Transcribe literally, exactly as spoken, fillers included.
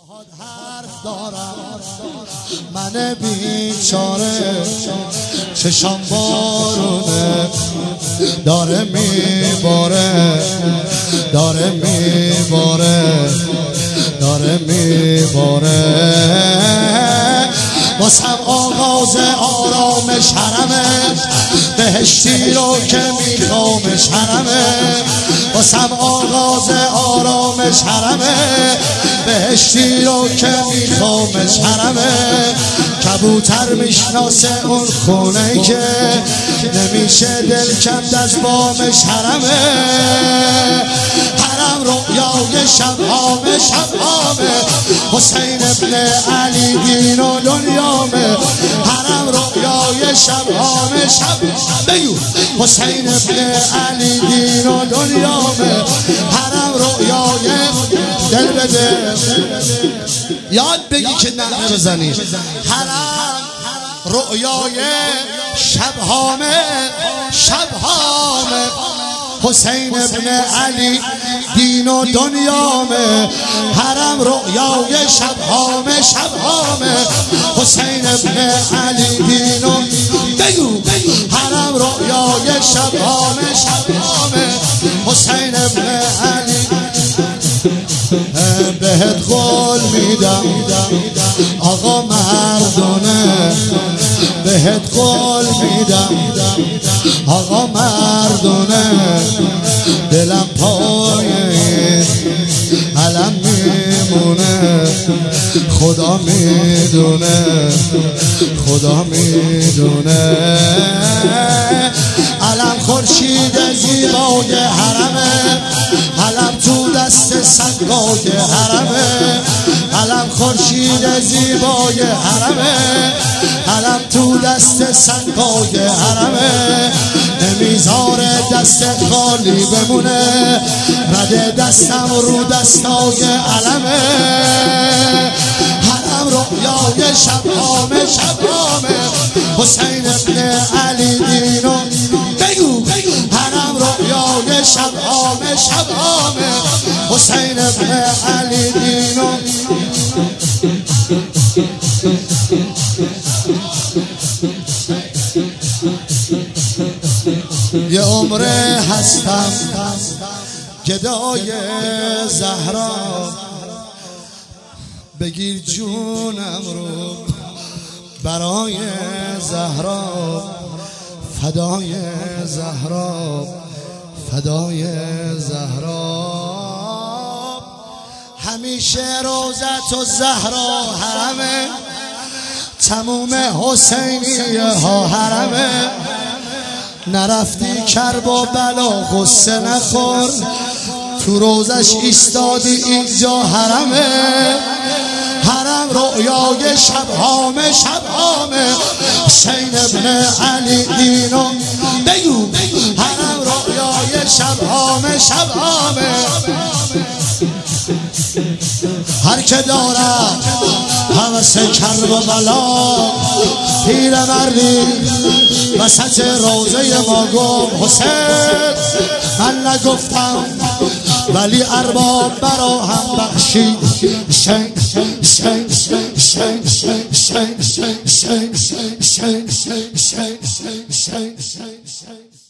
حرف دارم من بیچاره، چشام بارونه داره میباره، داره میباره، داره میباره. واسم آغاز آرامش حرمه، بهشتی رو که میخوامش حرمه. واسم آغاز آرامش حرمه، بهشتی رو که میخوامش حرمه. کبوتر میشناسه اون خونه که نمیشه دل کند از بامش حرمه. حرم رؤیای شبهامه، شبهامه حسین ابن علی دین و دنیامه. حرم رؤیای شبهامه، شبهامه حسین ابن علی دین و دنیامه. حرم رؤیای دل بده یاد بگی که نعره بزنی. حرم رؤیای شبهامه، شبهامه حسین ابن علی دین و دنیامه. حرم رؤیای شبهامه، شبهامه حسین ابن علی دین و بگو. حرم رؤیای شبهامه، شبهامه حسین ابن علی. بهت قول میدم آقا مردونه، بهت قول میدم آقا مردونه. دلم پای علم میمونه، خدا میدونه، خدا میدونه. علم خورشید زیبای حرمه، علم تو دست سنگای حرمه. علم خورشید زیبای حرمه، علم تو دست سنگای حرمه. نمیذاره دست خالی بمونه، رده دستم رو دستای علمه. حرم رؤیای شبهامه، شبهامه حسین ابن علی دین و بگو. حرم رؤیای شبهامه، شبهامه حسین ابن علی دین و یه عمره هستم گدای زهرا، بگیر جونم رو برای زهرا. فدای زهرا، فدای زهرا. همیشه روزت و زهرا حرمه، تموم حسینیه ها حرمه. نرفتی کرب و بلا غصه نخور، تو روزش ایستادی اینجا حرمه. حرم رؤیای شبهامه، شبهامه حسین ابن علی دین و بگو. حرم رؤیای شبهامه، شبهامه. هر که دارد هوس کرب و بلا، پیرمردی وسط روزه ما گفت حسین من نگفتم ولی ارباب برا هم بخشید. شنگ شنگ شنگ شنگ شنگ شنگ شنگ شنگ شنگ شنگ شنگ شنگ شنگ شنگ شنگ